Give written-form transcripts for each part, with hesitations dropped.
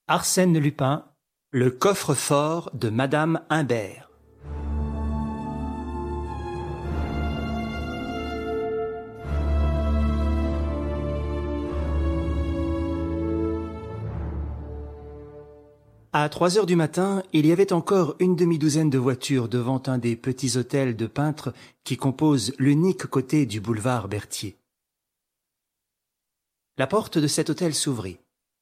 Arsène Lupin, le coffre-fort de Madame Imbert. À 3 heures du matin, il y avait encore une demi-douzaine de voitures devant un des petits hôtels de peintres qui composent l'unique côté du boulevard Berthier. La porte de cet hôtel s'ouvrit.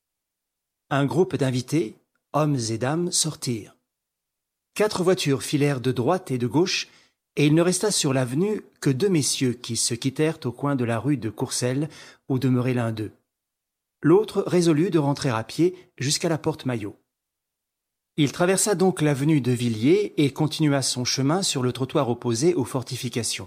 Un groupe d'invités, hommes et dames, sortirent. 4 voitures filèrent de droite et de gauche, et il ne resta sur l'avenue que 2 messieurs qui se quittèrent au coin de la rue de Courcelles, où demeurait l'un d'eux. L'autre résolut de rentrer à pied jusqu'à la porte Maillot. Il traversa donc l'avenue de Villiers et continua son chemin sur le trottoir opposé aux fortifications.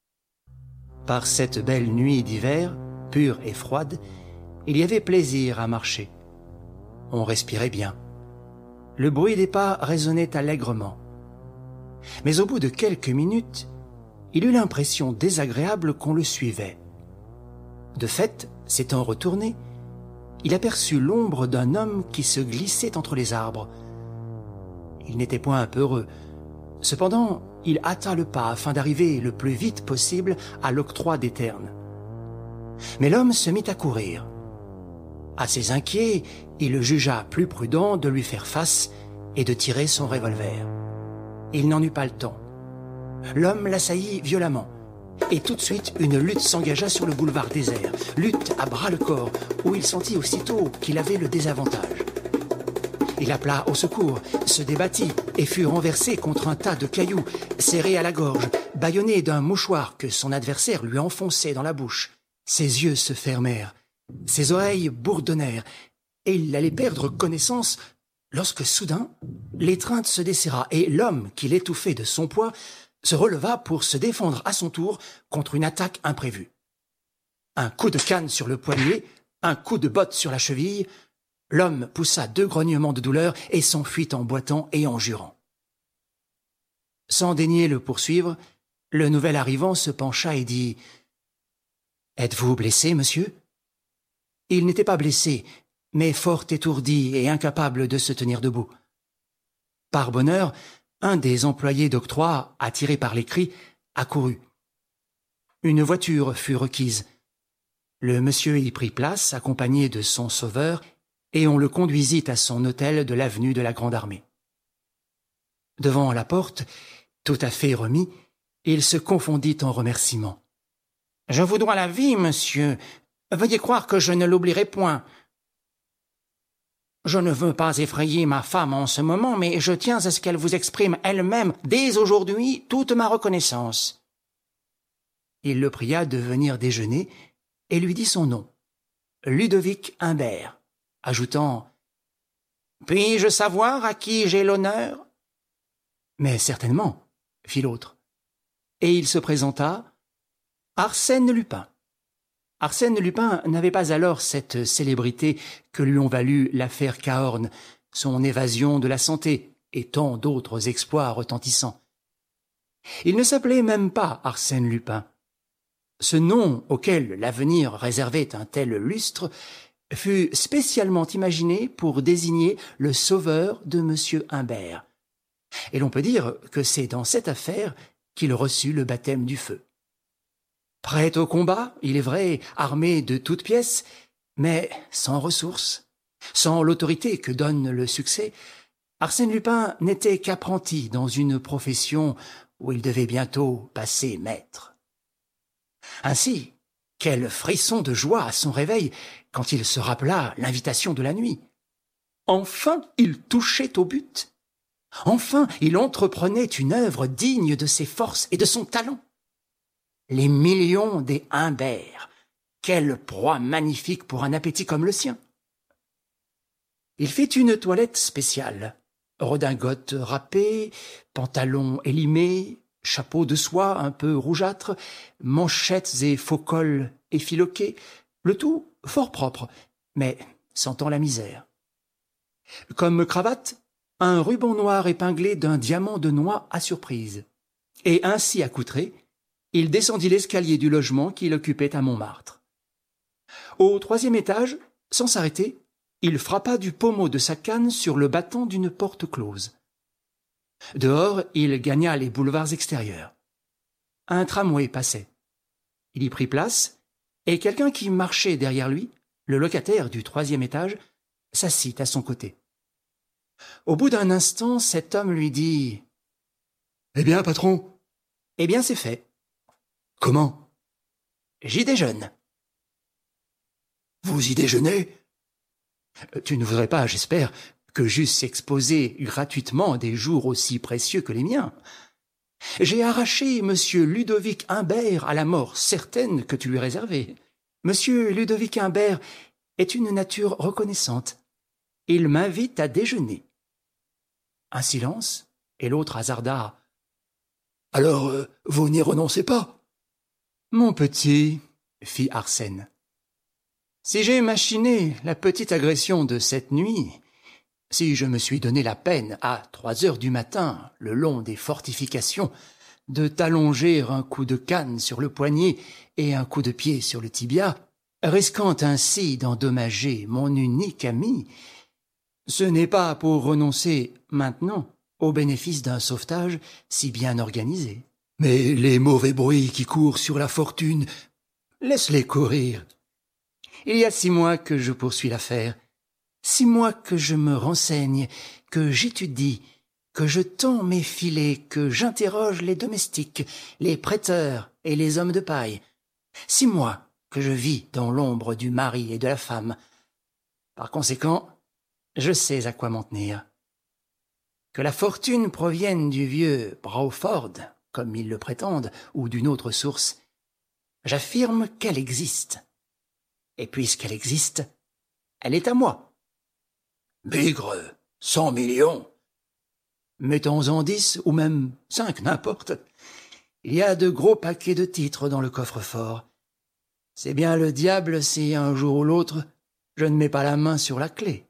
Par cette belle nuit d'hiver, pure et froide, il y avait plaisir à marcher. On respirait bien. Le bruit des pas résonnait allègrement. Mais au bout de quelques minutes, il eut l'impression désagréable qu'on le suivait. De fait, s'étant retourné, il aperçut l'ombre d'un homme qui se glissait entre les arbres. Il n'était point peureux. Cependant, il hâta le pas afin d'arriver le plus vite possible à l'octroi des ternes. Mais l'homme se mit à courir. Assez inquiet, il jugea plus prudent de lui faire face et de tirer son revolver. Il n'en eut pas le temps. L'homme l'assaillit violemment, et tout de suite une lutte s'engagea sur le boulevard désert, lutte à bras-le-corps, où il sentit aussitôt qu'il avait le désavantage. Il appela au secours, se débattit et fut renversé contre un tas de cailloux, serré à la gorge, bâillonné d'un mouchoir que son adversaire lui enfonçait dans la bouche. Ses yeux se fermèrent, ses oreilles bourdonnèrent, et il allait perdre connaissance lorsque soudain l'étreinte se desserra et l'homme qui l'étouffait de son poids se releva pour se défendre à son tour contre une attaque imprévue. Un coup de canne sur le poignet, un coup de botte sur la cheville, l'homme poussa 2 grognements de douleur et s'enfuit en boitant et en jurant. Sans daigner le poursuivre, le nouvel arrivant se pencha et dit « Êtes-vous blessé, monsieur ?» Il n'était pas blessé, mais fort étourdi et incapable de se tenir debout. Par bonheur, un des employés d'octroi, attiré par les cris, accourut. Une voiture fut requise. Le monsieur y prit place, accompagné de son sauveur, et on le conduisit à son hôtel de l'avenue de la Grande Armée. Devant la porte, tout à fait remis, il se confondit en remerciements. « Je vous dois la vie, monsieur. Veuillez croire que je ne l'oublierai point. Je ne veux pas effrayer ma femme en ce moment, mais je tiens à ce qu'elle vous exprime elle-même, dès aujourd'hui, toute ma reconnaissance. » Il le pria de venir déjeuner et lui dit son nom, Ludovic Imbert, ajoutant « Puis-je savoir à qui j'ai l'honneur ?» « Mais certainement, » fit l'autre. Et il se présenta Arsène Lupin. Arsène Lupin n'avait pas alors cette célébrité que lui ont valu l'affaire Cahorn, son évasion de la santé et tant d'autres exploits retentissants. Il ne s'appelait même pas Arsène Lupin. Ce nom auquel l'avenir réservait un tel lustre fut spécialement imaginé pour désigner le sauveur de M. Imbert. Et l'on peut dire que c'est dans cette affaire qu'il reçut le baptême du feu. Prêt au combat, il est vrai, armé de toutes pièces, mais sans ressources, sans l'autorité que donne le succès, Arsène Lupin n'était qu'apprenti dans une profession où il devait bientôt passer maître. Ainsi, quel frisson de joie à son réveil quand il se rappela l'invitation de la nuit. Enfin, il touchait au but. Enfin, il entreprenait une œuvre digne de ses forces et de son talent. Les millions des Imbert, quelle proie magnifique pour un appétit comme le sien. Il fit une toilette spéciale, redingote râpée, pantalon élimé, chapeau de soie un peu rougeâtre, manchettes et faux cols effiloqués, le tout fort propre, mais sentant la misère. Comme cravate, un ruban noir épinglé d'un diamant de noix à surprise. Et ainsi accoutré, il descendit l'escalier du logement qu'il occupait à Montmartre. Au 3e étage, sans s'arrêter, il frappa du pommeau de sa canne sur le battant d'une porte close. Dehors, il gagna les boulevards extérieurs. Un tramway passait. Il y prit place, et quelqu'un qui marchait derrière lui, le locataire du 3e étage, s'assit à son côté. Au bout d'un instant, cet homme lui dit « Eh bien, patron ?»« Eh bien, c'est fait. »« Comment ?»« J'y déjeune. »« Vous y déjeunez ?»« Tu ne voudrais pas, j'espère, que j'eusse exposé gratuitement des jours aussi précieux que les miens. J'ai arraché M. Ludovic Humbert à la mort certaine que tu lui réservais. M. Ludovic Humbert est une nature reconnaissante. Il m'invite à déjeuner. » Un silence, et l'autre hasarda. « Alors, vous n'y renoncez pas ?»« Mon petit, » fit Arsène, « si j'ai machiné la petite agression de cette nuit, si je me suis donné la peine, à 3 heures du matin, le long des fortifications, de t'allonger un coup de canne sur le poignet et un coup de pied sur le tibia, risquant ainsi d'endommager mon unique ami, ce n'est pas pour renoncer maintenant au bénéfice d'un sauvetage si bien organisé. Mais les mauvais bruits qui courent sur la fortune, laisse-les courir. Il y a 6 mois que je poursuis l'affaire, 6 mois que je me renseigne, que j'étudie, que je tends mes filets, que j'interroge les domestiques, les prêteurs et les hommes de paille. 6 mois que je vis dans l'ombre du mari et de la femme. Par conséquent, je sais à quoi m'en tenir. Que la fortune provienne du vieux Brawford, comme ils le prétendent, ou d'une autre source, j'affirme qu'elle existe. Et puisqu'elle existe, elle est à moi. Bigre, 100 millions. Mettons-en 10 ou même 5, n'importe. Il y a de gros paquets de titres dans le coffre-fort. C'est bien le diable si un jour ou l'autre, je ne mets pas la main sur la clé.